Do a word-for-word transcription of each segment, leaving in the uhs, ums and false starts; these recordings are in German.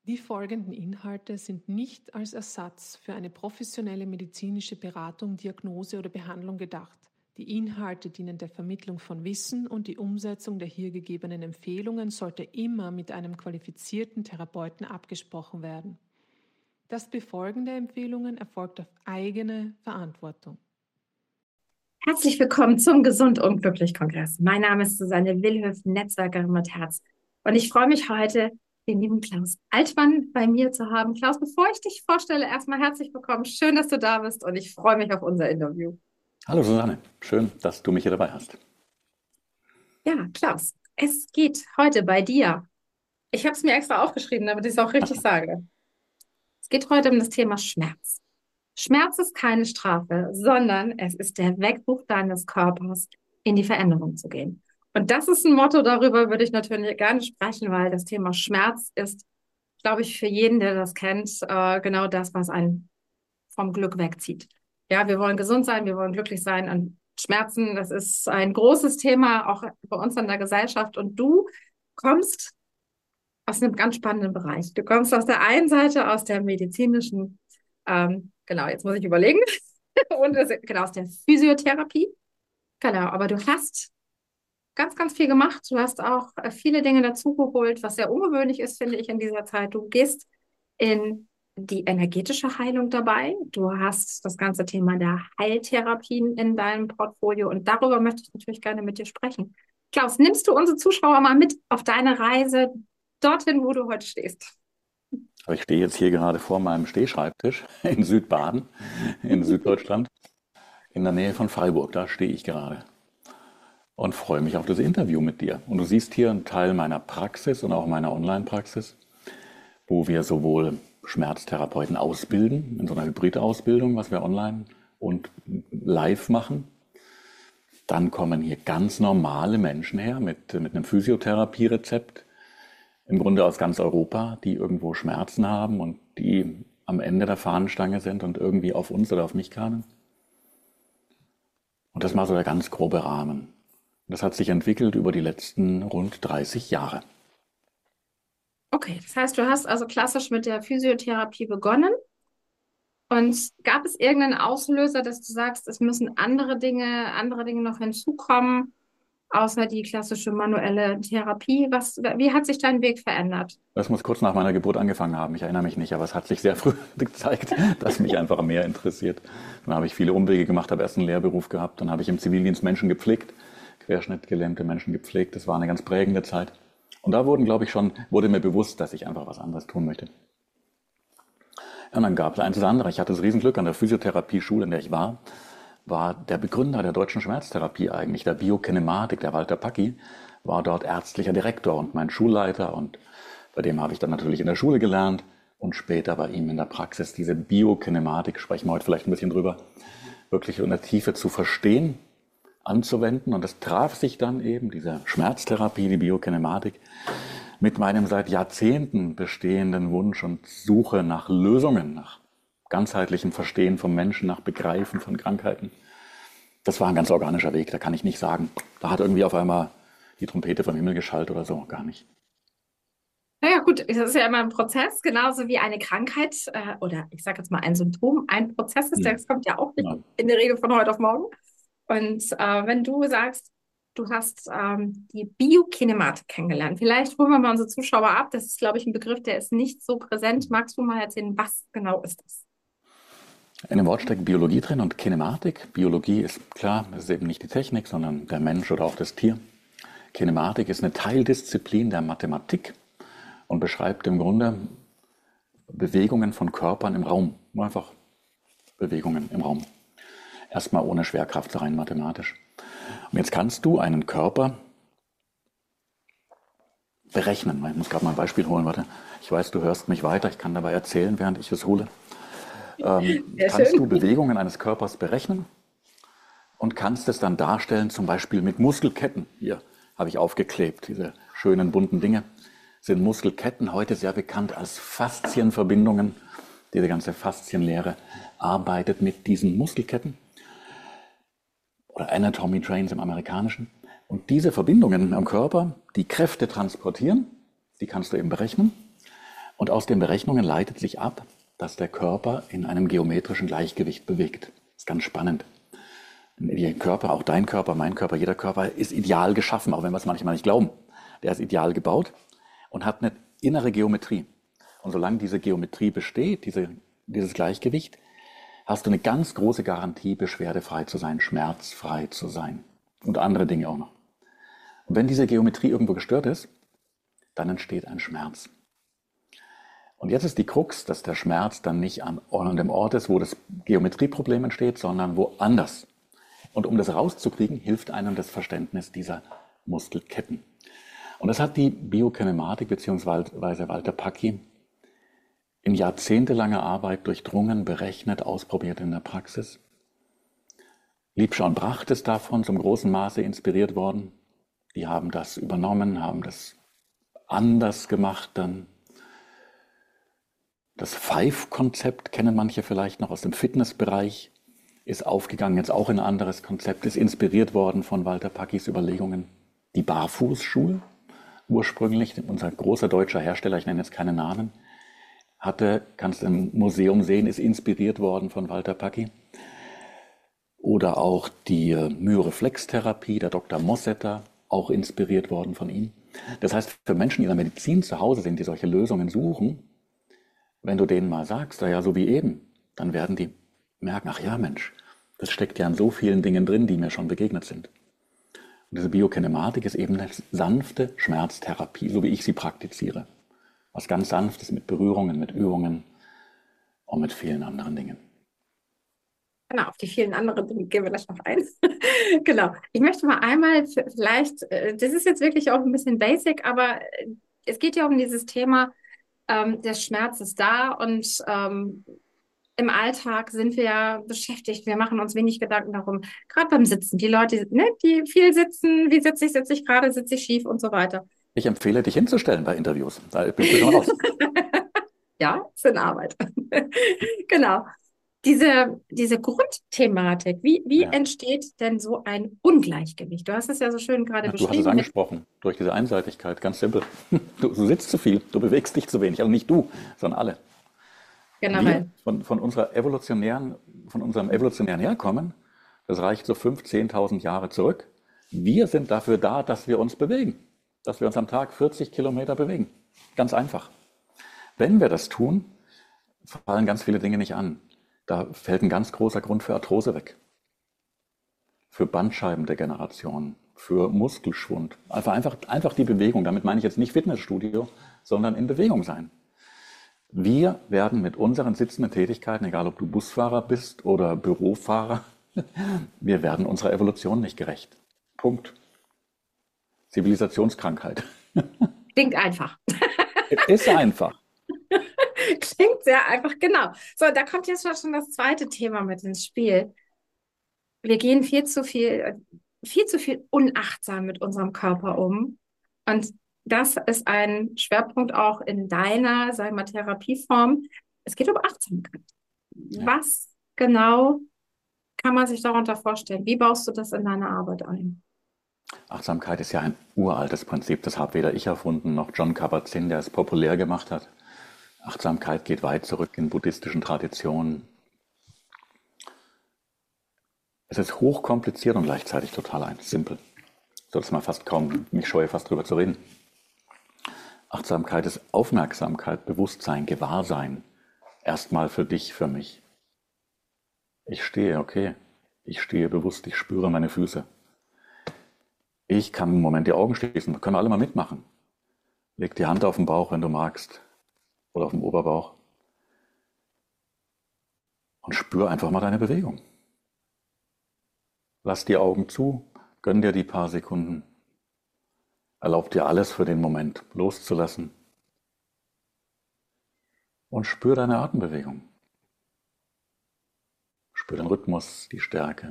Die folgenden Inhalte sind nicht als Ersatz für eine professionelle medizinische Beratung, Diagnose oder Behandlung gedacht. Die Inhalte dienen der Vermittlung von Wissen und die Umsetzung der hier gegebenen Empfehlungen sollte immer mit einem qualifizierten Therapeuten abgesprochen werden. Das Befolgen der Empfehlungen erfolgt auf eigene Verantwortung. Herzlich willkommen zum Gesund und Glücklich Kongress. Mein Name ist Susanne Wilhöf, Netzwerkerin mit Herz. Und ich freue mich heute, den lieben Klaus Altmann bei mir zu haben. Klaus, bevor ich dich vorstelle, erstmal herzlich willkommen. Schön, dass du da bist und ich freue mich auf unser Interview. Hallo Susanne, schön, dass du mich hier dabei hast. Ja, Klaus, es geht heute bei dir. Ich habe es mir extra aufgeschrieben, damit ich es auch richtig sage. Es geht heute um das Thema Schmerz. Schmerz ist keine Strafe, sondern es ist der Weckruf deines Körpers, in die Veränderung zu gehen. Und das ist ein Motto, darüber würde ich natürlich gerne sprechen, weil das Thema Schmerz ist, glaube ich, für jeden, der das kennt, äh, genau das, was einen vom Glück wegzieht. Ja, wir wollen gesund sein, wir wollen glücklich sein und Schmerzen, das ist ein großes Thema, auch bei uns in der Gesellschaft. Und du kommst aus einem ganz spannenden Bereich. Du kommst aus der einen Seite, aus der medizinischen, ähm, genau, jetzt muss ich überlegen, und das, genau, aus der Physiotherapie. Genau, aber du hast ganz, ganz viel gemacht. Du hast auch äh, viele Dinge dazugeholt, was sehr ungewöhnlich ist, finde ich, in dieser Zeit. Du gehst in die energetische Heilung dabei. Du hast das ganze Thema der Heiltherapien in deinem Portfolio und darüber möchte ich natürlich gerne mit dir sprechen. Klaus, nimmst du unsere Zuschauer mal mit auf deine Reise dorthin, wo du heute stehst? Ich stehe jetzt hier gerade vor meinem Stehschreibtisch in Südbaden, in Süddeutschland, in der Nähe von Freiburg. Da stehe ich gerade und freue mich auf das Interview mit dir. Und du siehst hier einen Teil meiner Praxis und auch meiner Online-Praxis, wo wir sowohl Schmerztherapeuten ausbilden, in so einer Hybridausbildung, was wir online und live machen. Dann kommen hier ganz normale Menschen her mit, mit einem Physiotherapie-Rezept, im Grunde aus ganz Europa, die irgendwo Schmerzen haben und die am Ende der Fahnenstange sind und irgendwie auf uns oder auf mich kamen. Und das war so der ganz grobe Rahmen. Und das hat sich entwickelt über die letzten rund dreißig Jahre. Okay, das heißt, du hast also klassisch mit der Physiotherapie begonnen. Und gab es irgendeinen Auslöser, dass du sagst, es müssen andere Dinge, andere Dinge noch hinzukommen, außer die klassische manuelle Therapie? Was, wie hat sich dein Weg verändert? Das muss kurz nach meiner Geburt angefangen haben. Ich erinnere mich nicht, aber es hat sich sehr früh gezeigt, dass mich einfach mehr interessiert. Dann habe ich viele Umwege gemacht, habe erst einen Lehrberuf gehabt, dann habe ich im Zivildienst Menschen gepflegt, querschnittgelähmte Menschen gepflegt. Das war eine ganz prägende Zeit. Und da wurden, glaube ich, schon, wurde mir bewusst, dass ich einfach was anderes tun möchte. Und dann gab es eins das andere. Ich hatte das Riesenglück, an der Physiotherapie-Schule, in der ich war, war der Begründer der deutschen Schmerztherapie eigentlich, der Biokinematik, der Walter Packi, war dort ärztlicher Direktor und mein Schulleiter. Und bei dem habe ich dann natürlich in der Schule gelernt und später bei ihm in der Praxis diese Biokinematik, sprechen wir heute vielleicht ein bisschen drüber, wirklich in der Tiefe zu verstehen, anzuwenden. Und das traf sich dann eben, diese Schmerztherapie, die Biokinematik, mit meinem seit Jahrzehnten bestehenden Wunsch und Suche nach Lösungen, nach ganzheitlichem Verstehen vom Menschen, nach Begreifen von Krankheiten. Das war ein ganz organischer Weg, da kann ich nicht sagen, da hat irgendwie auf einmal die Trompete vom Himmel geschallt oder so, gar nicht. Naja, gut, das ist ja immer ein Prozess, genauso wie eine Krankheit äh, oder ich sage jetzt mal ein Symptom, ein Prozess ist, Hm. das kommt ja auch nicht Ja. in der Regel von heute auf morgen. Und äh, wenn du sagst, du hast ähm, die Biokinematik kennengelernt, vielleicht holen wir mal unsere Zuschauer ab, das ist, glaube ich, ein Begriff, der ist nicht so präsent. Magst du mal erzählen, was genau ist das? In dem Wort steckt Biologie drin und Kinematik. Biologie ist klar, das ist eben nicht die Technik, sondern der Mensch oder auch das Tier. Kinematik ist eine Teildisziplin der Mathematik und beschreibt im Grunde Bewegungen von Körpern im Raum. Nur einfach Bewegungen im Raum. Erstmal ohne Schwerkraft, rein mathematisch. Und jetzt kannst du einen Körper berechnen. Ich muss gerade mal ein Beispiel holen, warte. Ich weiß, du hörst mich weiter, ich kann dabei erzählen, während ich es hole. Ähm, kannst schön. du Bewegungen eines Körpers berechnen und kannst es dann darstellen, zum Beispiel mit Muskelketten. Hier habe ich aufgeklebt, diese schönen bunten Dinge sind Muskelketten, heute sehr bekannt als Faszienverbindungen. Diese ganze Faszienlehre arbeitet mit diesen Muskelketten oder Anatomy Trains im Amerikanischen. Und diese Verbindungen am Körper, die Kräfte transportieren, die kannst du eben berechnen. Und aus den Berechnungen leitet sich ab, dass der Körper in einem geometrischen Gleichgewicht bewegt. Das ist ganz spannend. Der Körper, auch dein Körper, mein Körper, jeder Körper ist ideal geschaffen, auch wenn wir es manchmal nicht glauben. Der ist ideal gebaut und hat eine innere Geometrie. Und solange diese Geometrie besteht, diese, dieses Gleichgewicht, hast du eine ganz große Garantie, beschwerdefrei zu sein, schmerzfrei zu sein und andere Dinge auch noch. Und wenn diese Geometrie irgendwo gestört ist, dann entsteht ein Schmerz. Und jetzt ist die Krux, dass der Schmerz dann nicht an dem Ort ist, wo das Geometrieproblem entsteht, sondern woanders. Und um das rauszukriegen, hilft einem das Verständnis dieser Muskelketten. Und das hat die Biokinematik bzw. Walter Packi in jahrzehntelanger Arbeit durchdrungen, berechnet, ausprobiert in der Praxis. Liebscher und Bracht ist davon zum großen Maße inspiriert worden. Die haben das übernommen, haben das anders gemacht dann. Das Five-Konzept kennen manche vielleicht noch aus dem Fitnessbereich. Ist aufgegangen, jetzt auch in ein anderes Konzept, ist inspiriert worden von Walter Packis Überlegungen. Die Barfußschuhe, ursprünglich, unser großer deutscher Hersteller, ich nenne jetzt keine Namen, hatte, kannst du im Museum sehen, ist inspiriert worden von Walter Packi. Oder auch die Myoreflextherapie, der Doktor Mossetter, auch inspiriert worden von ihm. Das heißt, für Menschen, die in der Medizin zu Hause sind, die solche Lösungen suchen, wenn du denen mal sagst, ja, so wie eben, dann werden die merken, ach ja Mensch, das steckt ja in so vielen Dingen drin, die mir schon begegnet sind. Und diese Biokinematik ist eben eine sanfte Schmerztherapie, so wie ich sie praktiziere. Was ganz Sanftes mit Berührungen, mit Übungen und mit vielen anderen Dingen. Genau, auf die vielen anderen Dinge gehen wir gleich noch ein. Genau. Ich möchte mal einmal vielleicht, das ist jetzt wirklich auch ein bisschen basic, aber es geht ja um dieses Thema, ähm, der Schmerz ist da und ähm, im Alltag sind wir ja beschäftigt. Wir machen uns wenig Gedanken darum, gerade beim Sitzen. Die Leute, ne, die viel sitzen, wie sitze ich, sitze ich gerade, sitze ich schief und so weiter. Ich empfehle, dich hinzustellen bei Interviews. Da bist du schon raus. Ja, ist in Arbeit. Genau. Diese, diese Grundthematik, wie, wie Ja. entsteht denn so ein Ungleichgewicht? Du hast es ja so schön gerade Ja, du hast es beschrieben. angesprochen, durch diese Einseitigkeit, ganz simpel. Du, du sitzt zu viel, du bewegst dich zu wenig. Also nicht du, sondern alle. Generell. Wir von, von, unserer evolutionären, von unserem evolutionären Herkommen, das reicht so fünftausend, zehntausend Jahre zurück. Wir sind dafür da, dass wir uns bewegen. Dass wir uns am Tag vierzig Kilometer bewegen. Ganz einfach. Wenn wir das tun, fallen ganz viele Dinge nicht an. Da fällt ein ganz großer Grund für Arthrose weg. Für Bandscheibendegeneration, für Muskelschwund. Einfach, einfach, einfach die Bewegung. Damit meine ich jetzt nicht Fitnessstudio, sondern in Bewegung sein. Wir werden mit unseren sitzenden Tätigkeiten, egal ob du Busfahrer bist oder Bürofahrer, wir werden unserer Evolution nicht gerecht. Punkt. Zivilisationskrankheit. Klingt einfach. Ist einfach. Klingt sehr einfach, genau. So, da kommt jetzt schon das zweite Thema mit ins Spiel. Wir gehen viel zu viel, viel zu viel unachtsam mit unserem Körper um. Und das ist ein Schwerpunkt auch in deiner, sag ich mal, Therapieform. Es geht um Achtsamkeit. Ja. Was genau kann man sich darunter vorstellen? Wie baust du das in deine Arbeit ein? Achtsamkeit ist ja ein uraltes Prinzip. Das habe weder ich erfunden noch Jon Kabat-Zinn, der es populär gemacht hat. Achtsamkeit geht weit zurück in buddhistischen Traditionen. Es ist hochkompliziert und gleichzeitig total ein, simpel. So dass man fast kaum, mich scheue fast drüber zu reden. Achtsamkeit ist Aufmerksamkeit, Bewusstsein, Gewahrsein. Erstmal für dich, für mich. Ich stehe, okay. Ich stehe bewusst, ich spüre meine Füße. Ich kann im Moment die Augen schließen, können wir alle mal mitmachen. Leg die Hand auf den Bauch, wenn du magst. Oder auf dem Oberbauch. Und spür einfach mal deine Bewegung. Lass die Augen zu, gönn dir die paar Sekunden. Erlaub dir alles für den Moment loszulassen. Und spür deine Atembewegung. Spür den Rhythmus, die Stärke.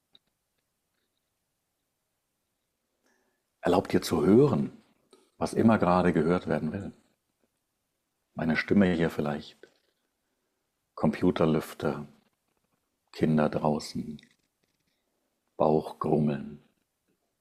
Erlaub dir zu hören, was immer gerade gehört werden will. Meine Stimme hier vielleicht, Computerlüfter, Kinder draußen, Bauchgrummeln.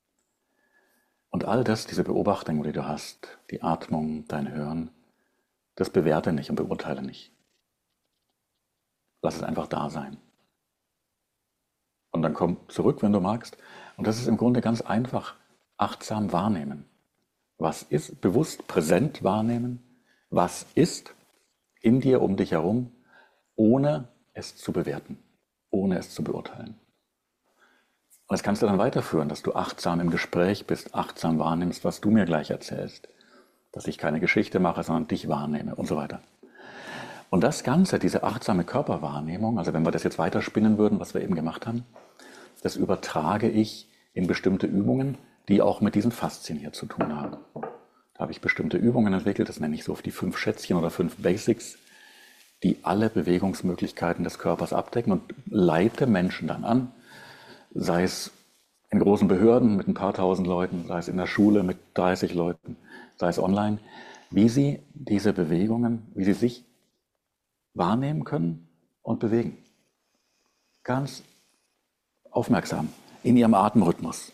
Und all das, diese Beobachtung, die du hast, die Atmung, dein Hören, Das bewerte nicht und beurteile nicht. Lass es einfach da sein. Und dann komm zurück, wenn du magst. Und das ist im Grunde ganz einfach. Achtsam wahrnehmen. Was ist? Bewusst präsent wahrnehmen. Was ist in dir, um dich herum, ohne es zu bewerten, ohne es zu beurteilen. Und das kannst du dann weiterführen, dass du achtsam im Gespräch bist, achtsam wahrnimmst, was du mir gleich erzählst. Dass ich keine Geschichte mache, sondern dich wahrnehme und so weiter. Und das Ganze, diese achtsame Körperwahrnehmung, also wenn wir das jetzt weiterspinnen würden, was wir eben gemacht haben, das übertrage ich in bestimmte Übungen, die auch mit diesen Faszien hier zu tun haben. Da habe ich bestimmte Übungen entwickelt, das nenne ich so die fünf Schätzchen oder fünf Basics, die alle Bewegungsmöglichkeiten des Körpers abdecken und leite Menschen dann an, sei es in großen Behörden mit ein paar tausend Leuten, sei es in der Schule mit dreißig Leuten, sei es online, wie sie diese Bewegungen, wie sie sich wahrnehmen können und bewegen. Ganz aufmerksam, in ihrem Atemrhythmus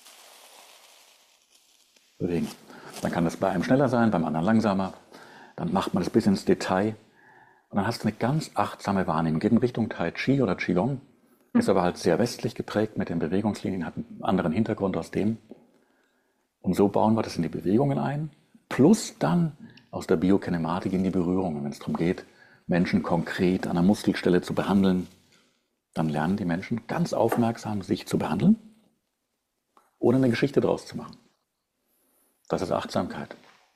bewegen. Dann kann das bei einem schneller sein, beim anderen langsamer. Dann macht man das bis ins Detail. Und dann hast du eine ganz achtsame Wahrnehmung. Geht in Richtung Tai Chi oder Qigong. Ist aber halt sehr westlich geprägt mit den Bewegungslinien, hat einen anderen Hintergrund aus dem. Und so bauen wir das in die Bewegungen ein. Plus dann aus der Biokinematik in die Berührungen. Wenn es darum geht, Menschen konkret an einer Muskelstelle zu behandeln, dann lernen die Menschen ganz aufmerksam, sich zu behandeln, ohne eine Geschichte draus zu machen. Das ist Achtsamkeit.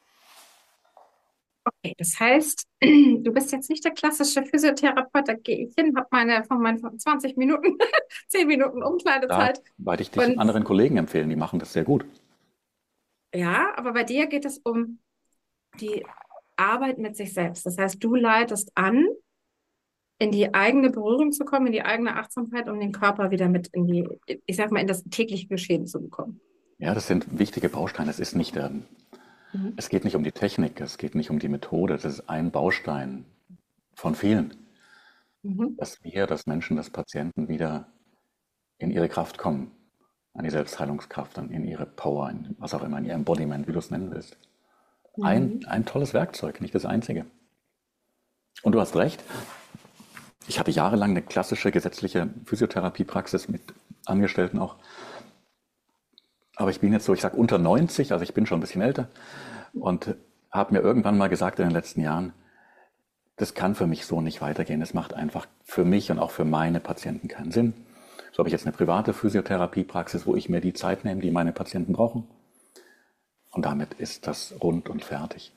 Okay, das heißt, du bist jetzt nicht der klassische Physiotherapeut, da gehe ich hin, habe meine von meinen zwanzig Minuten, zehn Minuten Umkleidezeit. Da werde ich dich Und anderen Kollegen empfehlen, die machen das sehr gut. ja, aber bei dir geht es um die Arbeit mit sich selbst. Das heißt, du leitest an, in die eigene Berührung zu kommen, in die eigene Achtsamkeit, um den Körper wieder mit in die, ich sag mal, in das tägliche Geschehen zu bekommen. Ja, das sind wichtige Bausteine. Es ist nicht, ähm, Mhm. es geht nicht um die Technik, es geht nicht um die Methode. Das ist ein Baustein von vielen, Mhm. dass wir, dass Menschen, dass Patienten wieder in ihre Kraft kommen, an die Selbstheilungskraft, an in ihre Power, in was auch immer, in ihr Embodiment, wie du es nennen willst. Ein, Mhm. ein tolles Werkzeug, nicht das einzige. Und du hast recht, ich hatte jahrelang eine klassische gesetzliche Physiotherapiepraxis mit Angestellten auch. Aber ich bin jetzt so, ich sag unter neunzig, also ich bin schon ein bisschen älter und habe mir irgendwann mal gesagt in den letzten Jahren, das kann für mich so nicht weitergehen. Das macht einfach für mich und auch für meine Patienten keinen Sinn. So habe ich jetzt eine private Physiotherapiepraxis, wo ich mir die Zeit nehme, die meine Patienten brauchen. Und damit ist das rund und fertig.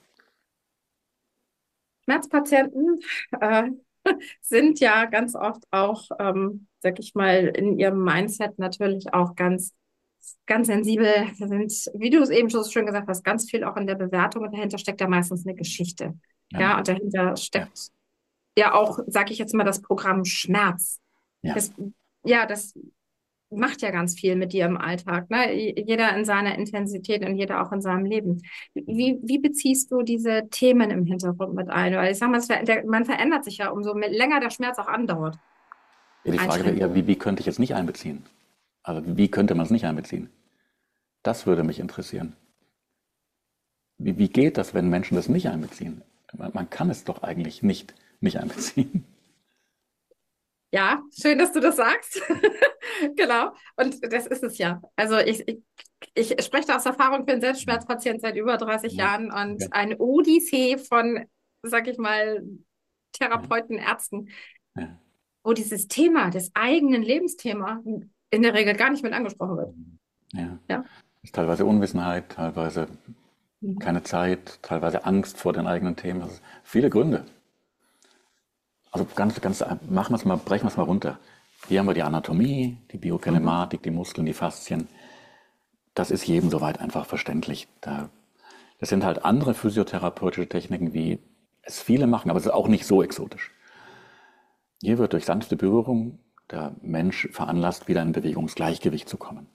Schmerzpatienten äh, sind ja ganz oft auch, ähm, sag ich mal, in ihrem Mindset natürlich auch ganz, ganz sensibel. Sie sind, wie du es eben schon so schön gesagt hast, ganz viel auch in der Bewertung und dahinter steckt ja meistens eine Geschichte. Ja, Ja, und dahinter ja, steckt ja auch, sag ich jetzt mal, das Programm Schmerz. ja. Das, ja, das macht ja ganz viel mit dir im Alltag, ne? Jeder in seiner Intensität und jeder auch in seinem Leben. Wie, wie beziehst du diese Themen im Hintergrund mit ein? Weil ich sag mal, es ver- der, man verändert sich ja, umso mehr- länger der Schmerz auch andauert. Ja, die Frage wäre eher, wie, wie könnte ich es nicht einbeziehen? Also wie könnte man es nicht einbeziehen? Das würde mich interessieren. Wie, wie geht das, wenn Menschen das nicht einbeziehen? Man, man kann es doch eigentlich nicht nicht einbeziehen. Ja, schön, dass du das sagst. Genau. Und das ist es ja. Also ich, ich, ich spreche da aus Erfahrung, ich bin selbst Schmerzpatient seit über dreißig Ja, Jahren und okay. eine Odyssee von, sag ich mal, Ja, Therapeuten, Ärzten, ja. wo dieses Thema, das eigenen Lebensthema in der Regel gar nicht mit angesprochen wird. Ja. Ja. Ist teilweise Unwissenheit, teilweise Mhm. keine Zeit, teilweise Angst vor den eigenen Themen. Also viele Gründe. Also ganz, ganz, machen wir es mal, brechen wir es mal runter. Hier haben wir die Anatomie, die Biokinematik, die Muskeln, die Faszien. Das ist jedem soweit einfach verständlich. Da, das sind halt andere physiotherapeutische Techniken, wie es viele machen, aber es ist auch nicht so exotisch. Hier wird durch sanfte Berührung der Mensch veranlasst, wieder in Bewegungsgleichgewicht zu kommen.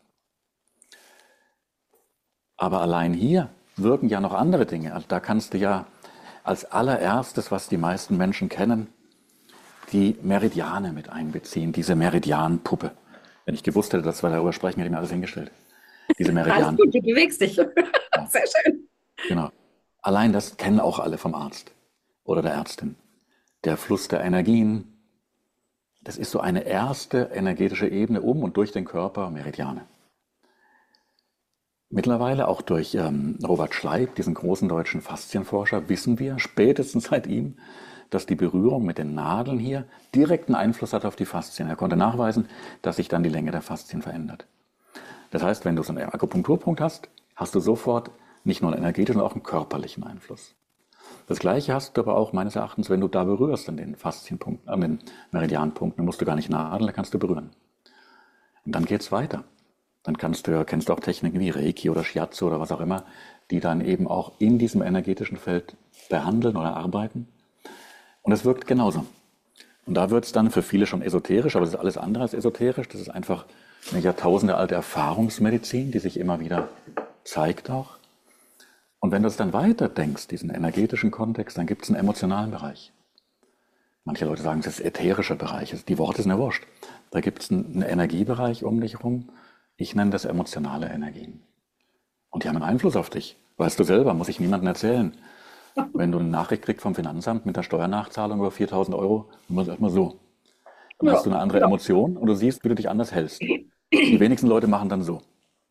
Aber allein hier wirken ja noch andere Dinge. Also da kannst du ja als allererstes, was die meisten Menschen kennen, die Meridiane mit einbeziehen, diese Meridianpuppe. Wenn ich gewusst hätte, dass wir darüber sprechen, hätte ich mir alles hingestellt. Diese Alles Meridianpuppe. gut, du bewegst dich. Ja, Sehr schön. genau. Allein das kennen auch alle vom Arzt. oder der Ärztin. Der Fluss der Energien, das ist so eine erste energetische Ebene um und durch den Körper, Meridiane. Mittlerweile auch durch ähm, Robert Schleib, diesen großen deutschen Faszienforscher, wissen wir spätestens seit ihm, dass die Berührung mit den Nadeln hier direkten Einfluss hat auf die Faszien. Er konnte nachweisen, dass sich dann die Länge der Faszien verändert. Das heißt, wenn du so einen Akupunkturpunkt hast, hast du sofort nicht nur einen energetischen, sondern auch einen körperlichen Einfluss. Das Gleiche hast du aber auch meines Erachtens, wenn du da berührst an den Faszienpunkten, an den Meridianpunkten, dann musst du gar nicht nadeln, dann kannst du berühren. Und dann geht's weiter. Dann kannst du, kennst du auch Techniken wie Reiki oder Shiatsu oder was auch immer, die dann eben auch in diesem energetischen Feld behandeln oder arbeiten. Und es wirkt genauso. Und da wird es dann für viele schon esoterisch, aber das ist alles andere als esoterisch. Das ist einfach eine jahrtausendealte Erfahrungsmedizin, die sich immer wieder zeigt auch. Und wenn du es dann weiter denkst, diesen energetischen Kontext, dann gibt es einen emotionalen Bereich. Manche Leute sagen, es ist ätherischer Bereich. Die Worte sind ja wurscht. Da gibt es einen Energiebereich um dich herum. Ich nenne das emotionale Energien. Und die haben einen Einfluss auf dich. Weißt du selber, muss ich niemandem erzählen. Wenn du eine Nachricht kriegst vom Finanzamt mit einer Steuernachzahlung über viertausend Euro, dann machst du erstmal so. Dann ja, hast du eine andere ja. Emotion und du siehst, wie du dich anders hältst. Die wenigsten Leute machen dann so.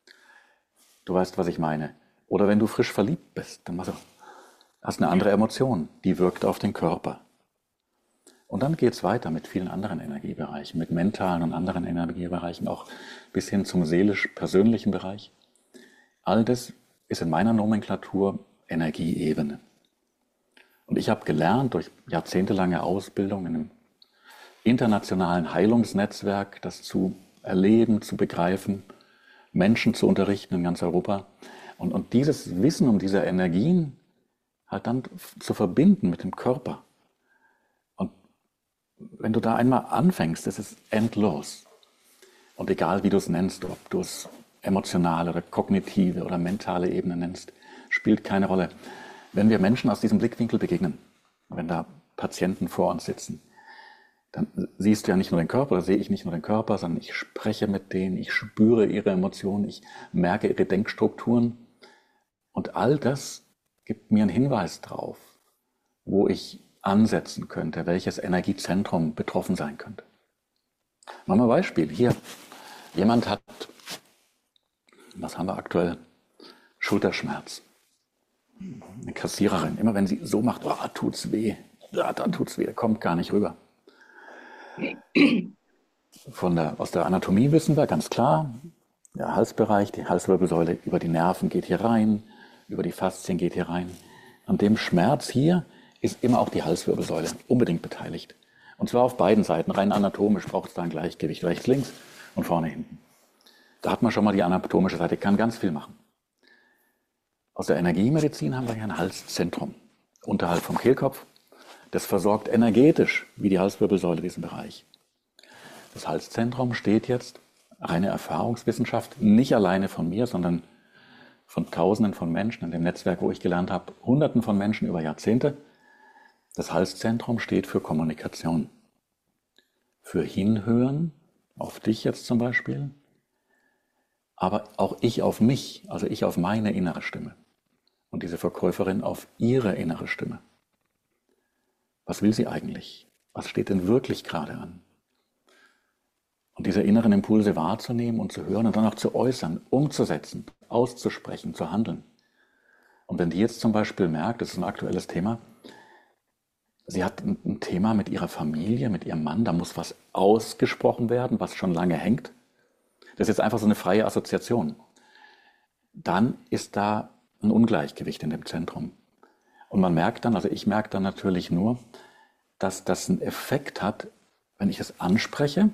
Du weißt, was ich meine. Oder wenn du frisch verliebt bist, dann machst du, hast eine andere Emotion, die wirkt auf den Körper. Und dann geht es weiter mit vielen anderen Energiebereichen, mit mentalen und anderen Energiebereichen, auch bis hin zum seelisch-persönlichen Bereich. All das ist in meiner Nomenklatur Energieebene. Und ich habe gelernt durch jahrzehntelange Ausbildung in einem internationalen Heilungsnetzwerk, das zu erleben, zu begreifen, Menschen zu unterrichten in ganz Europa. Und, und dieses Wissen um diese Energien halt dann zu verbinden mit dem Körper. Und wenn du da einmal anfängst, das ist endlos. Und egal wie du es nennst, ob du es emotionale oder kognitive oder mentale Ebene nennst, spielt keine Rolle. Wenn wir Menschen aus diesem Blickwinkel begegnen, wenn da Patienten vor uns sitzen, dann siehst du ja nicht nur den Körper, oder sehe ich nicht nur den Körper, sondern ich spreche mit denen, ich spüre ihre Emotionen, ich merke ihre Denkstrukturen. Und all das gibt mir einen Hinweis drauf, wo ich ansetzen könnte, welches Energiezentrum betroffen sein könnte. Machen wir ein Beispiel. Hier, jemand hat, was haben wir aktuell? Schulterschmerz. Eine Kassiererin, immer wenn sie so macht, oh, tut's weh, ja, da tut's weh, kommt gar nicht rüber. Von der, aus der Anatomie wissen wir ganz klar, der Halsbereich, die Halswirbelsäule über die Nerven geht hier rein, über die Faszien geht hier rein. An dem Schmerz hier ist immer auch die Halswirbelsäule unbedingt beteiligt. Und zwar auf beiden Seiten, rein anatomisch braucht es da ein Gleichgewicht, rechts, links und vorne, hinten. Da hat man schon mal die anatomische Seite, kann ganz viel machen. Aus der Energiemedizin haben wir hier ein Halszentrum unterhalb vom Kehlkopf. Das versorgt energetisch, wie die Halswirbelsäule, diesen Bereich. Das Halszentrum steht jetzt, reine Erfahrungswissenschaft, nicht alleine von mir, sondern von Tausenden von Menschen in dem Netzwerk, wo ich gelernt habe, Hunderten von Menschen über Jahrzehnte. Das Halszentrum steht für Kommunikation, für Hinhören, auf dich jetzt zum Beispiel, aber auch ich auf mich, also ich auf meine innere Stimme. Und diese Verkäuferin auf ihre innere Stimme. Was will sie eigentlich? Was steht denn wirklich gerade an? Und diese inneren Impulse wahrzunehmen und zu hören und dann auch zu äußern, umzusetzen, auszusprechen, zu handeln. Und wenn die jetzt zum Beispiel merkt, das ist ein aktuelles Thema, sie hat ein Thema mit ihrer Familie, mit ihrem Mann, da muss was ausgesprochen werden, was schon lange hängt. Das ist jetzt einfach so eine freie Assoziation. Dann ist da ein Ungleichgewicht in dem Zentrum. Und man merkt dann, also ich merke dann natürlich nur, dass das einen Effekt hat, wenn ich es anspreche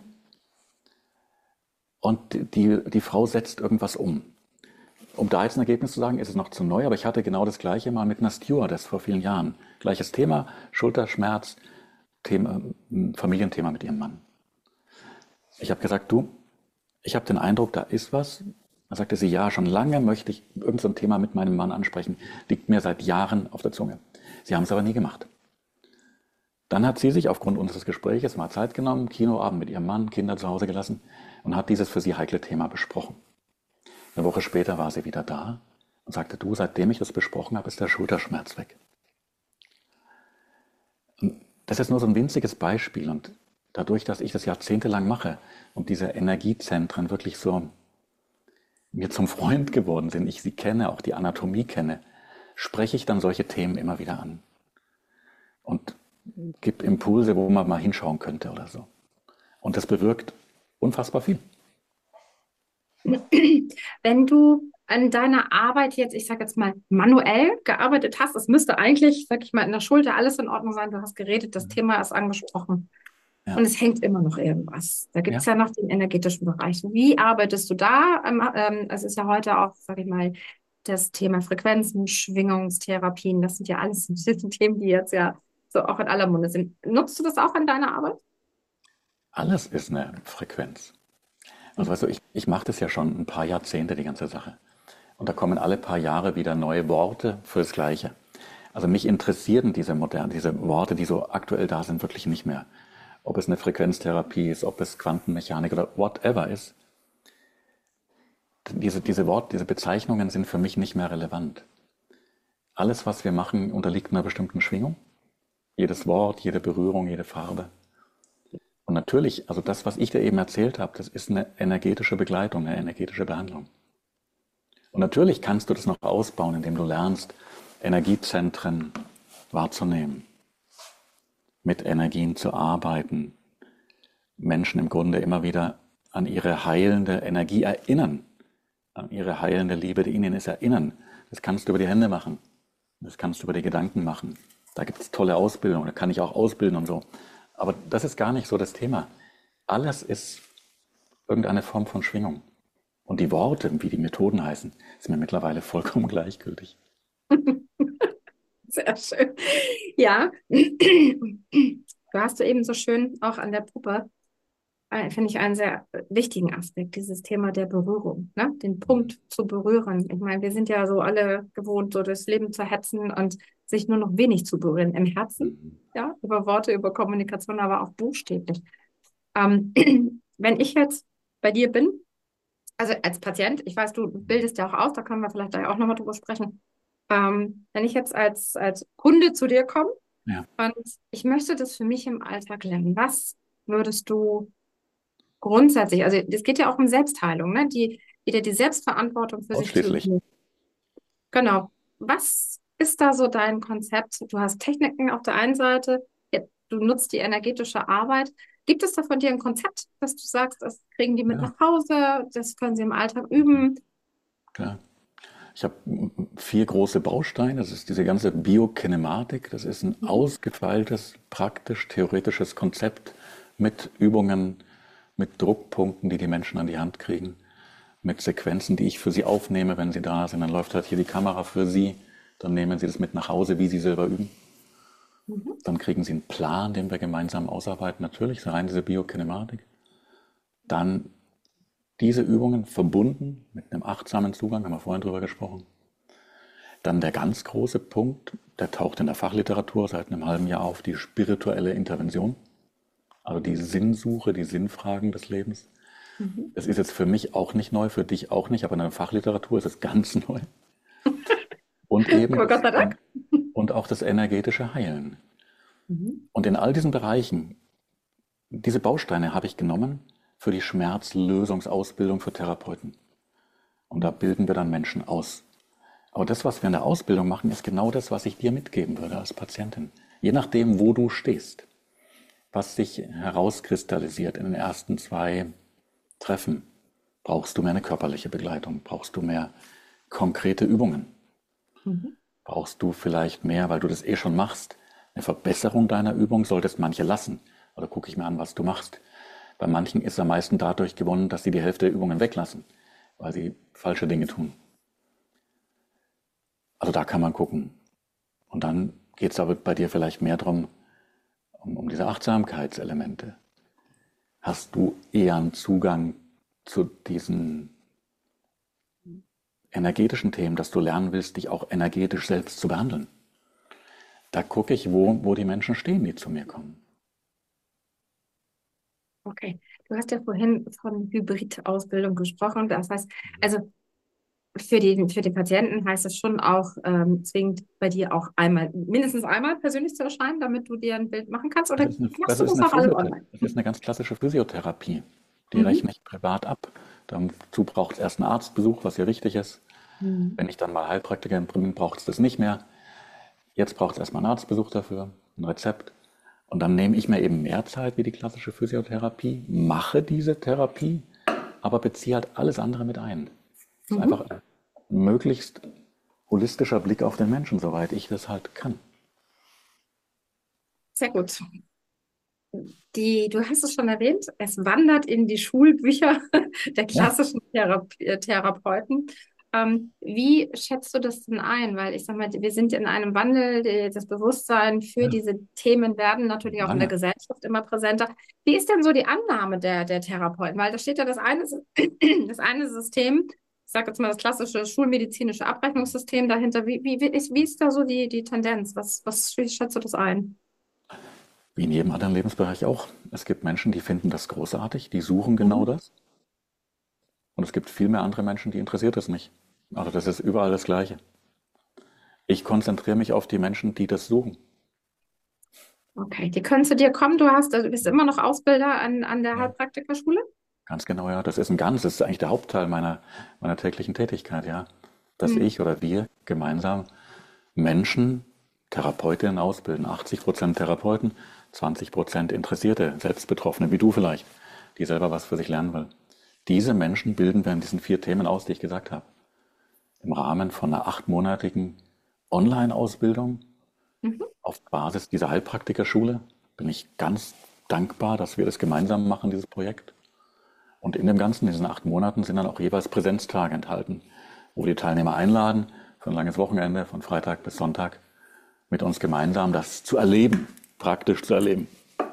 und die, die Frau setzt irgendwas um. Um da jetzt ein Ergebnis zu sagen, ist es noch zu neu, aber ich hatte genau das Gleiche mal mit einer Stewardess vor vielen Jahren. Gleiches Thema, Schulterschmerz, Thema, Familienthema mit ihrem Mann. Ich habe gesagt, du, ich habe den Eindruck, da ist was. Da sagte sie, ja, schon lange möchte ich irgend so ein Thema mit meinem Mann ansprechen. Liegt mir seit Jahren auf der Zunge. Sie haben es aber nie gemacht. Dann hat sie sich aufgrund unseres Gespräches mal Zeit genommen, Kinoabend mit ihrem Mann, Kinder zu Hause gelassen und hat dieses für sie heikle Thema besprochen. Eine Woche später war sie wieder da und sagte, du, seitdem ich das besprochen habe, ist der Schulterschmerz weg. das ist nur so ein winziges Beispiel. Und dadurch, dass ich das jahrzehntelang mache und diese Energiezentren wirklich so mir zum Freund geworden sind, ich sie kenne, auch die Anatomie kenne, spreche ich dann solche Themen immer wieder an. Und gebe Impulse, wo man mal hinschauen könnte oder so. Und das bewirkt unfassbar viel. Wenn du an deiner Arbeit jetzt, ich sage jetzt mal, manuell gearbeitet hast, es müsste eigentlich, sag ich mal, in der Schulter alles in Ordnung sein, du hast geredet, das Thema ist angesprochen Ja. und es hängt immer noch irgendwas. Da gibt es Ja. ja noch den energetischen Bereich. Wie arbeitest du da? Ähm, es ist ja heute auch, sag ich mal, das Thema Frequenzen, Schwingungstherapien, das sind ja alles das sind Themen, die jetzt ja so auch in aller Munde sind. Nutzt du das auch in deiner Arbeit? Alles ist eine Frequenz. Also weißt du, ich, ich mache das ja schon ein paar Jahrzehnte, die ganze Sache. Und da kommen alle paar Jahre wieder neue Worte für das Gleiche. Also mich interessieren diese modernen, diese Worte, die so aktuell da sind, wirklich nicht mehr. Ob es eine Frequenztherapie ist, ob es Quantenmechanik oder whatever ist. Diese, diese Worte, diese Bezeichnungen sind für mich nicht mehr relevant. Alles, was wir machen, unterliegt einer bestimmten Schwingung. Jedes Wort, jede Berührung, jede Farbe. Und natürlich, also das, was ich dir eben erzählt habe, das ist eine energetische Begleitung, eine energetische Behandlung. Und natürlich kannst du das noch ausbauen, indem du lernst, Energiezentren wahrzunehmen, mit Energien zu arbeiten, Menschen im Grunde immer wieder an ihre heilende Energie erinnern, an ihre heilende Liebe, die ihnen ist, erinnern. Das kannst du über die Hände machen, das kannst du über die Gedanken machen. Da gibt es tolle Ausbildung, da kann ich auch ausbilden und so. Aber das ist gar nicht so das Thema. Alles ist irgendeine Form von Schwingung. Und die Worte, wie die Methoden heißen, sind mir mittlerweile vollkommen gleichgültig. Sehr schön. Ja, du hast du eben so schön auch an der Puppe, äh, finde ich einen sehr wichtigen Aspekt, dieses Thema der Berührung, ne? Den Punkt zu berühren. Ich meine, wir sind ja so alle gewohnt, so durchs Leben zu hetzen und sich nur noch wenig zu berühren im Herzen, ja, über Worte, über Kommunikation, aber auch buchstäblich. Ähm, wenn ich jetzt bei dir bin, also als Patient, ich weiß, du bildest ja auch aus, da können wir vielleicht gleich auch nochmal drüber sprechen. Ähm, wenn ich jetzt als, als Kunde zu dir komme Ja. und ich möchte das für mich im Alltag lernen, was würdest du grundsätzlich, also es geht ja auch um Selbstheilung, ne? Die, wieder die Selbstverantwortung für sich zu Ausschließlich. übernehmen. Genau. Was ist da so dein Konzept? Du hast Techniken auf der einen Seite, ja, du nutzt die energetische Arbeit. Gibt es da von dir ein Konzept, dass du sagst, das kriegen die mit Ja, nach Hause, das können sie im Alltag üben? klar. Ich habe vier große Bausteine. Das ist diese ganze Biokinematik. Das ist ein ausgefeiltes, praktisch theoretisches Konzept mit Übungen, mit Druckpunkten, die die Menschen an die Hand kriegen, mit Sequenzen, die ich für sie aufnehme, wenn sie da sind. Dann läuft halt hier die Kamera für sie. Dann nehmen sie das mit nach Hause, wie sie selber üben. Mhm. Dann kriegen sie einen Plan, den wir gemeinsam ausarbeiten. Natürlich, so rein diese Biokinematik. Dann diese Übungen verbunden mit einem achtsamen Zugang, haben wir vorhin drüber gesprochen. Dann der ganz große Punkt, der taucht in der Fachliteratur seit einem halben Jahr auf, die spirituelle Intervention. Also die Sinnsuche, die Sinnfragen des Lebens. Mhm. Das ist jetzt für mich auch nicht neu, für dich auch nicht, aber in der Fachliteratur ist es ganz neu. Und eben Aber Gott sei Dank. und auch das energetische Heilen. Mhm. Und in all diesen Bereichen, diese Bausteine habe ich genommen für die Schmerzlösungsausbildung für Therapeuten. Und da bilden wir dann Menschen aus. Aber das, was wir in der Ausbildung machen, ist genau das, was ich dir mitgeben würde als Patientin. Je nachdem, wo du stehst, was sich herauskristallisiert in den ersten zwei Treffen. Brauchst du mehr eine körperliche Begleitung? Brauchst du mehr konkrete Übungen? Mhm. Brauchst du vielleicht mehr, weil du das eh schon machst, eine Verbesserung deiner Übung? Solltest manche lassen. Oder gucke ich mir an, was du machst. Bei manchen ist am meisten dadurch gewonnen, dass sie die Hälfte der Übungen weglassen, weil sie falsche Dinge tun. Also da kann man gucken. Und dann geht es aber bei dir vielleicht mehr darum, um, um diese Achtsamkeitselemente. Hast du eher einen Zugang zu diesen energetischen Themen, dass du lernen willst, dich auch energetisch selbst zu behandeln? Da gucke ich, wo, wo die Menschen stehen, die zu mir kommen. Okay, du hast ja vorhin von Hybrid-Ausbildung gesprochen. Das heißt, also für die, für die Patienten heißt es schon auch ähm, zwingend bei dir auch einmal, mindestens einmal persönlich zu erscheinen, damit du dir ein Bild machen kannst? Das Oder ist eine, machst das du ist das eine auch alles Physiotherapie. online? Das ist eine ganz klassische Physiotherapie. Die Mhm. rechne ich privat ab. Dazu braucht es erst einen Arztbesuch, was ja wichtig ist. Mhm. Wenn ich dann mal Heilpraktikerin bin, braucht es das nicht mehr. Jetzt braucht es erstmal einen Arztbesuch dafür, ein Rezept. Und dann nehme ich mir eben mehr Zeit wie die klassische Physiotherapie, mache diese Therapie, aber beziehe halt alles andere mit ein. Es ist Mhm. einfach ein möglichst holistischer Blick auf den Menschen, soweit ich das halt kann. Sehr gut. Die, du hast es schon erwähnt, es wandert in die Schulbücher der Ja, klassischen Thera äh, Therapeuten. Ähm, wie schätzt du das denn ein? Weil ich sag mal, wir sind in einem Wandel, die- das Bewusstsein für ja, diese Themen werden natürlich auch in der lange. Gesellschaft immer präsenter. Wie ist denn so die Annahme der, der Therapeuten? Weil da steht ja das eine, das eine System, ich sage jetzt mal das klassische schulmedizinische Abrechnungssystem dahinter. Wie, wie, wie ist, wie ist da so die, die Tendenz? Was, was, wie schätzt du das ein? Wie in jedem anderen Lebensbereich auch. Es gibt Menschen, die finden das großartig, die suchen genau Mhm. das. Und es gibt viel mehr andere Menschen, die interessiert es nicht. Also das ist überall das Gleiche. Ich konzentriere mich auf die Menschen, die das suchen. Okay, die können zu dir kommen. Du hast, also du bist immer noch Ausbilder an, an der Ja. Heilpraktikerschule? Ganz genau, ja. Das ist ein ganz, das ist eigentlich der Hauptteil meiner, meiner täglichen Tätigkeit, ja. Dass Hm. ich oder wir gemeinsam Menschen, Therapeutinnen ausbilden. achtzig Prozent Therapeuten, zwanzig Prozent Interessierte, Selbstbetroffene, wie du vielleicht, die selber was für sich lernen will. Diese Menschen bilden wir in diesen vier Themen aus, die ich gesagt habe. Im Rahmen von einer achtmonatigen Online-Ausbildung Mhm. auf Basis dieser Heilpraktikerschule bin ich ganz dankbar, dass wir das gemeinsam machen, dieses Projekt. Und in dem Ganzen, in diesen acht Monaten, sind dann auch jeweils Präsenztage enthalten, wo wir die Teilnehmer einladen, für ein langes Wochenende, von Freitag bis Sonntag, mit uns gemeinsam das zu erleben, praktisch zu erleben.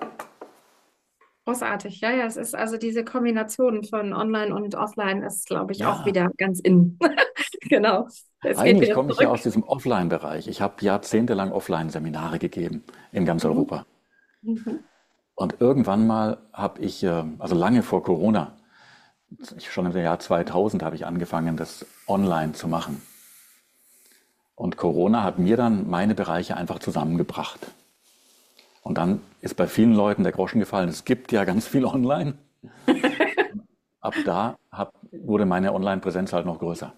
Großartig. Ja, ja, es ist also diese Kombination von Online und Offline ist, glaube ich, auch Ja, wieder ganz in. Genau. Es geht eigentlich wieder komme ich ja zurück. aus diesem Offline-Bereich. Ich habe jahrzehntelang Offline-Seminare gegeben in ganz Mhm. Europa. Mhm. Und irgendwann mal habe ich, äh, also lange vor Corona, schon im Jahr zweitausend habe ich angefangen, das online zu machen. Und Corona hat mir dann meine Bereiche einfach zusammengebracht. Und dann ist bei vielen Leuten der Groschen gefallen. Es gibt ja ganz viel online. Ab da hab, wurde meine Online-Präsenz halt noch größer.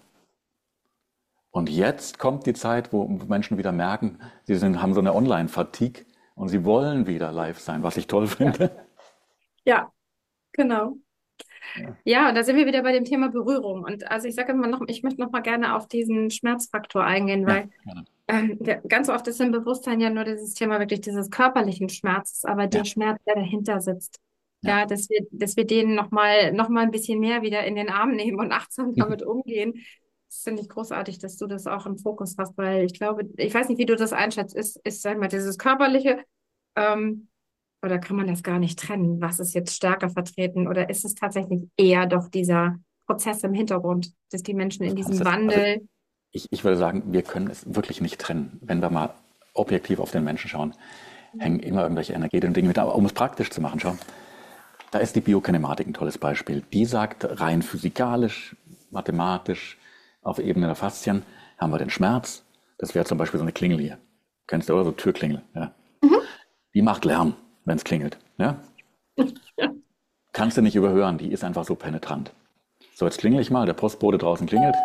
Und jetzt kommt die Zeit, wo Menschen wieder merken, sie sind, haben so eine Online-Fatigue und sie wollen wieder live sein, was ich toll Ja, finde. ja, genau. Ja, Ja, und da sind wir wieder bei dem Thema Berührung. Und also ich sage immer noch, ich möchte noch mal gerne auf diesen Schmerzfaktor eingehen, ja, weil gerne. ähm, wir, ganz oft ist im Bewusstsein ja nur dieses Thema wirklich dieses körperlichen Schmerzes, aber der Ja, Schmerz, der dahinter sitzt. ja. Ja, dass wir, dass wir den noch mal, noch mal ein bisschen mehr wieder in den Arm nehmen und achtsam damit umgehen. Das finde ich großartig, dass du das auch im Fokus hast, weil ich glaube, ich weiß nicht, wie du das einschätzt, ist, ist, sag ich mal, dieses körperliche, ähm, oder kann man das gar nicht trennen? Was ist jetzt stärker vertreten? Oder ist es tatsächlich eher doch dieser Prozess im Hintergrund, dass die Menschen in Das kannst diesem du, also Wandel. ich, ich würde sagen, wir können es wirklich nicht trennen. Wenn wir mal objektiv auf den Menschen schauen, hängen immer irgendwelche energetischen Dinge mit. Aber um es praktisch zu machen, schau, da ist die Biokinematik ein tolles Beispiel. Die sagt rein physikalisch, mathematisch, auf Ebene der Faszien haben wir den Schmerz. Das wäre zum Beispiel so eine Klingel hier. Kennst du, oder? So Türklingel. Ja. Mhm. Die macht Lärm, wenn es klingelt. Ja? Ja. Kannst du nicht überhören, die ist einfach so penetrant. So, jetzt klingel ich mal, der Postbote draußen klingelt,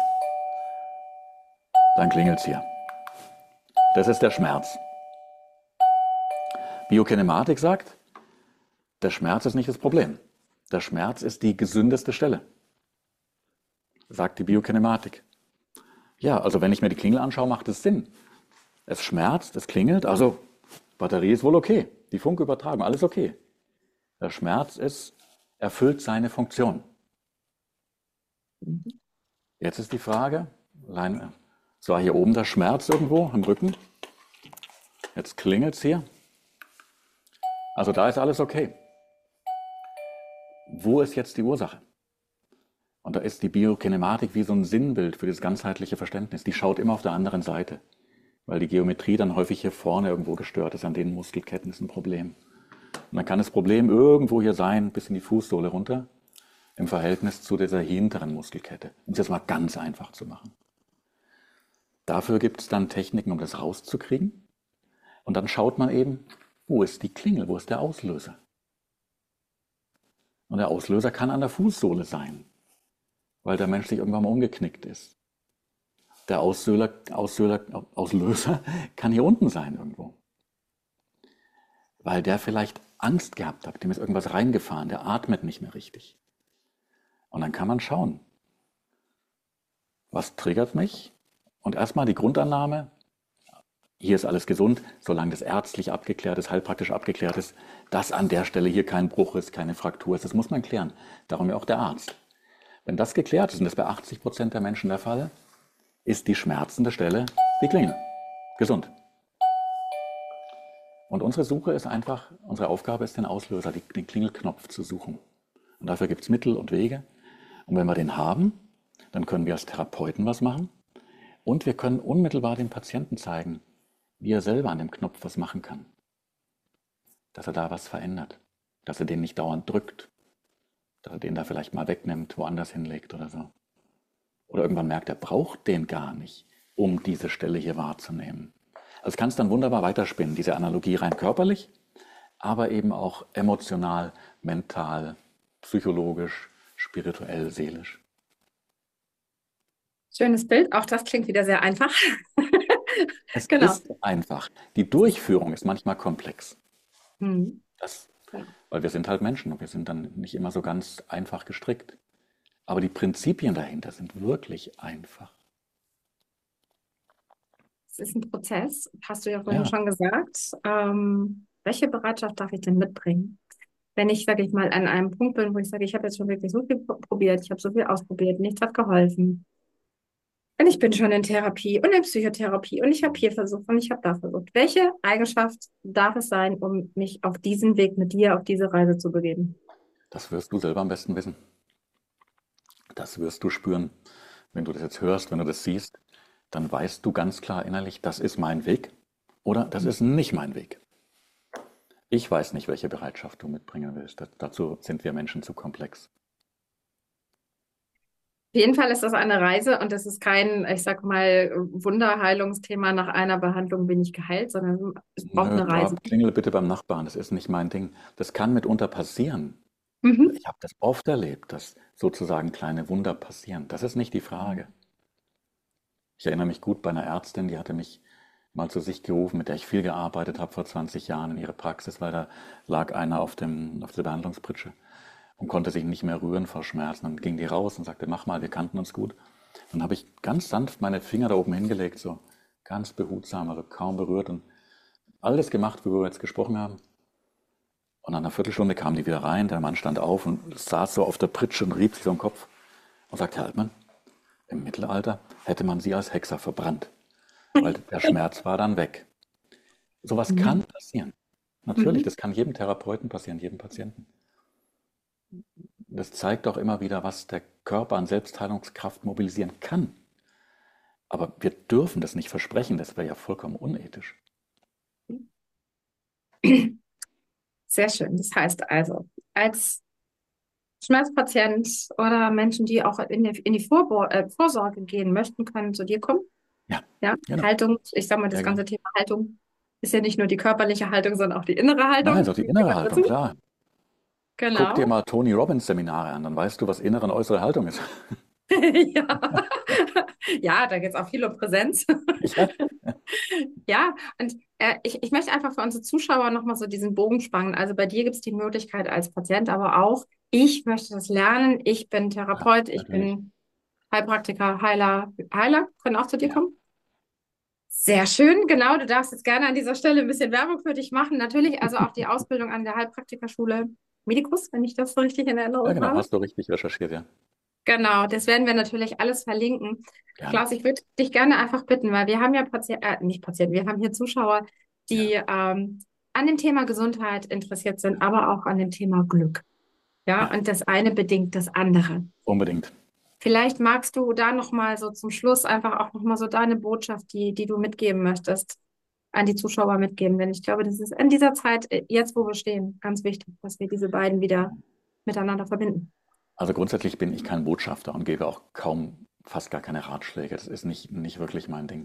dann klingelt's hier. Das ist der Schmerz. Biokinematik sagt, der Schmerz ist nicht das Problem. Der Schmerz ist die gesündeste Stelle, sagt die Biokinematik. Ja, also wenn ich mir die Klingel anschaue, macht es Sinn. Es schmerzt, es klingelt, also Batterie ist wohl okay. Die Funkübertragung, alles okay. Der Schmerz ist, erfüllt seine Funktion. Jetzt ist die Frage, es war hier oben der Schmerz irgendwo im Rücken. Jetzt klingelt es hier. Also da ist alles okay. Wo ist jetzt die Ursache? Und da ist die Biokinematik wie so ein Sinnbild für das ganzheitliche Verständnis. Die schaut immer auf der anderen Seite, weil die Geometrie dann häufig hier vorne irgendwo gestört ist, an den Muskelketten ist ein Problem. Und dann kann das Problem irgendwo hier sein, bis in die Fußsohle runter. im Verhältnis zu dieser hinteren Muskelkette, um es jetzt mal ganz einfach zu machen. Dafür gibt es dann Techniken, um das rauszukriegen. Und dann schaut man eben, wo ist die Klingel, wo ist der Auslöser? Und der Auslöser kann an der Fußsohle sein, weil der Mensch sich irgendwann mal umgeknickt ist. Der Auslöser, Auslöser, Auslöser kann hier unten sein irgendwo. Weil der vielleicht Angst gehabt hat, dem ist irgendwas reingefahren, der atmet nicht mehr richtig. Und dann kann man schauen, was triggert mich? Und erstmal die Grundannahme, hier ist alles gesund, solange das ärztlich abgeklärt ist, heilpraktisch abgeklärt ist, dass an der Stelle hier kein Bruch ist, keine Fraktur ist. Das muss man klären. Darum ja auch der Arzt. Wenn das geklärt ist, und das ist bei achtzig Prozent der Menschen der Fall, ist die schmerzende Stelle die Klingel. Gesund. Und unsere Suche ist einfach, unsere Aufgabe ist, den Auslöser, den Klingelknopf zu suchen. Und dafür gibt es Mittel und Wege. Und wenn wir den haben, dann können wir als Therapeuten was machen. Und wir können unmittelbar dem Patienten zeigen, wie er selber an dem Knopf was machen kann. Dass er da was verändert. Dass er den nicht dauernd drückt. Dass er den da vielleicht mal wegnimmt, woanders hinlegt oder so. Oder irgendwann merkt, er braucht den gar nicht, um diese Stelle hier wahrzunehmen. Also kannst dann wunderbar weiterspinnen, diese Analogie rein körperlich, aber eben auch emotional, mental, psychologisch, spirituell, seelisch. Schönes Bild, auch das klingt wieder sehr einfach. Es Genau. ist einfach. Die Durchführung ist manchmal komplex. Mhm. Das, Ja. weil wir sind halt Menschen und wir sind dann nicht immer so ganz einfach gestrickt. Aber die Prinzipien dahinter sind wirklich einfach. Es ist ein Prozess, hast du ja vorhin Ja. schon gesagt. Ähm, welche Bereitschaft darf ich denn mitbringen? Wenn ich, sage ich mal, an einem Punkt bin, wo ich sage, ich habe jetzt schon wirklich so viel probiert, ich habe so viel ausprobiert, nichts hat geholfen. Und ich bin schon in Therapie und in Psychotherapie und ich habe hier versucht und ich habe da versucht. Welche Eigenschaft darf es sein, um mich auf diesen Weg mit dir, auf diese Reise zu begeben? Das wirst du selber am besten wissen. Das wirst du spüren. Wenn du das jetzt hörst, wenn du das siehst, dann weißt du ganz klar innerlich, das ist mein Weg oder das ist nicht mein Weg. Ich weiß nicht, welche Bereitschaft du mitbringen willst. Das, dazu sind wir Menschen zu komplex. Auf jeden Fall ist das eine Reise und das ist kein, ich sag mal, Wunderheilungsthema, nach einer Behandlung bin ich geheilt, sondern es braucht Nö, eine Reise. da klingel bitte beim Nachbarn, das ist nicht mein Ding. Das kann mitunter passieren. Mhm. Ich habe das oft erlebt, dass sozusagen kleine Wunder passieren. Das ist nicht die Frage. Ich erinnere mich gut bei einer Ärztin, die hatte mich mal zu sich gerufen, mit der ich viel gearbeitet habe vor zwanzig Jahren in ihrer Praxis, weil da lag einer auf, dem, auf der Behandlungspritsche und konnte sich nicht mehr rühren vor Schmerzen. Dann ging die raus und sagte, mach mal, wir kannten uns gut. Dann habe ich ganz sanft meine Finger da oben hingelegt, so ganz behutsam, also kaum berührt und alles gemacht, worüber wir jetzt gesprochen haben. Und nach einer Viertelstunde kam die wieder rein, der Mann stand auf und saß so auf der Pritsche und rieb sich so im Kopf und sagte, Herr Altmann, im Mittelalter hätte man sie als Hexer verbrannt, weil der Schmerz war dann weg. Sowas kann passieren. Natürlich, das kann jedem Therapeuten passieren, jedem Patienten. Das zeigt auch immer wieder, was der Körper an Selbstheilungskraft mobilisieren kann. Aber wir dürfen das nicht versprechen, das wäre ja vollkommen unethisch. Sehr schön. Das heißt also, als Schmerzpatient oder Menschen, die auch in die, in die Vorbor äh, Vorsorge gehen möchten, können zu dir kommen. Ja, Ja, genau. Haltung, ich sage mal, das Sehr ganze Thema Haltung ist ja nicht nur die körperliche Haltung, sondern auch die innere Haltung. Nein, ist auch die innere Haltung, klar. Genau. Guck dir mal Tony Robbins Seminare an, dann weißt du, was innere und äußere Haltung ist. Ja. Ja, da geht es auch viel um Präsenz. Ja. Ja, und äh, ich, ich möchte einfach für unsere Zuschauer nochmal so diesen Bogen spannen. Also bei dir gibt es die Möglichkeit als Patient, aber auch, ich möchte das lernen. Ich bin Therapeut, ich natürlich. bin Heilpraktiker, Heiler. Heiler können auch zu dir Ja. kommen? Sehr schön, genau. Du darfst jetzt gerne an dieser Stelle ein bisschen Werbung für dich machen. Natürlich also auch die Ausbildung an der Heilpraktikerschule Medicus, wenn ich das so richtig in Erinnerung Ja, genau, habe. hast du richtig recherchiert, ja. Genau, das werden wir natürlich alles verlinken. Gerne. Klaus, ich würde dich gerne einfach bitten, weil wir haben ja Patienten, äh, nicht Patienten, wir haben hier Zuschauer, die ähm, an dem Thema Gesundheit interessiert sind, aber auch an dem Thema Glück. Ja, Ja. und das eine bedingt das andere. Unbedingt. Vielleicht magst du da nochmal so zum Schluss einfach auch nochmal so deine Botschaft, die, die du mitgeben möchtest, an die Zuschauer mitgeben. Denn ich glaube, das ist in dieser Zeit, äh, jetzt wo wir stehen, ganz wichtig, dass wir diese beiden wieder miteinander verbinden. Also grundsätzlich bin ich kein Botschafter und gebe auch kaum, fast gar keine Ratschläge. Das ist nicht, nicht wirklich mein Ding.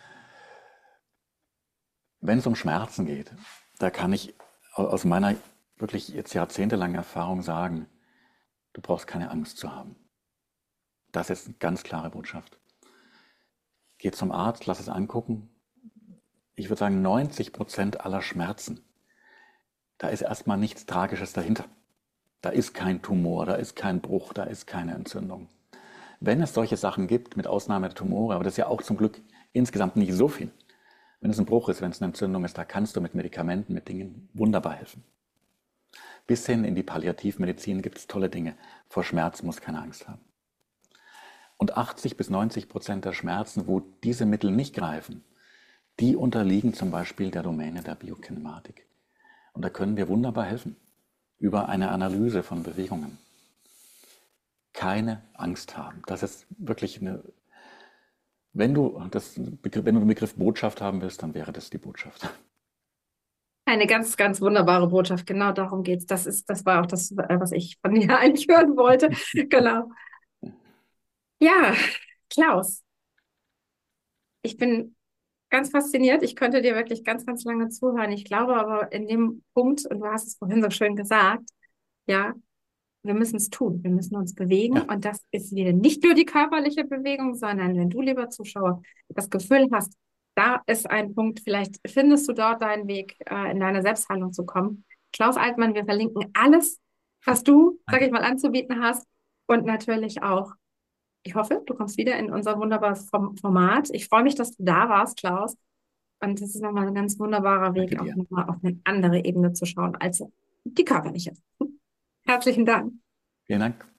Wenn es um Schmerzen geht, da kann ich aus meiner wirklich jetzt jahrzehntelangen Erfahrung sagen, du brauchst keine Angst zu haben. Das ist eine ganz klare Botschaft. Geh zum Arzt, lass es angucken. Ich würde sagen, neunzig Prozent aller Schmerzen, da ist erstmal nichts Tragisches dahinter. Da ist kein Tumor, da ist kein Bruch, da ist keine Entzündung. Wenn es solche Sachen gibt, mit Ausnahme der Tumore, aber das ist ja auch zum Glück insgesamt nicht so viel. Wenn es ein Bruch ist, wenn es eine Entzündung ist, da kannst du mit Medikamenten, mit Dingen wunderbar helfen. Bis hin in die Palliativmedizin gibt es tolle Dinge. Vor Schmerz muss keine Angst haben. Und achtzig bis neunzig Prozent der Schmerzen, wo diese Mittel nicht greifen, die unterliegen zum Beispiel der Domäne der Biokinematik. Und da können wir wunderbar helfen. Über eine Analyse von Bewegungen. Keine Angst haben. Das ist wirklich eine... Wenn du, das, wenn du den Begriff Botschaft haben willst, dann wäre das die Botschaft. Eine ganz, ganz wunderbare Botschaft. Genau darum geht's. Das ist, das war auch das, was ich von dir eigentlich hören wollte. Genau. Ja, Klaus, ich bin ganz fasziniert. Ich könnte dir wirklich ganz, ganz lange zuhören. Ich glaube aber in dem Punkt, und du hast es vorhin so schön gesagt, ja, wir müssen es tun. Wir müssen uns bewegen. Ja, Und das ist wieder nicht nur die körperliche Bewegung, sondern wenn du, lieber Zuschauer, das Gefühl hast, da ist ein Punkt, vielleicht findest du dort deinen Weg, äh, in deine Selbstheilung zu kommen. Klaus Altmann, wir verlinken alles, was du, sag danke. ich mal, anzubieten hast. Und natürlich auch, ich hoffe, du kommst wieder in unser wunderbares Form- Format. Ich freue mich, dass du da warst, Klaus. Und das ist nochmal ein ganz wunderbarer Danke Weg, auch dir. nochmal auf eine andere Ebene zu schauen als die körperliche. Herzlichen Dank. Vielen Dank.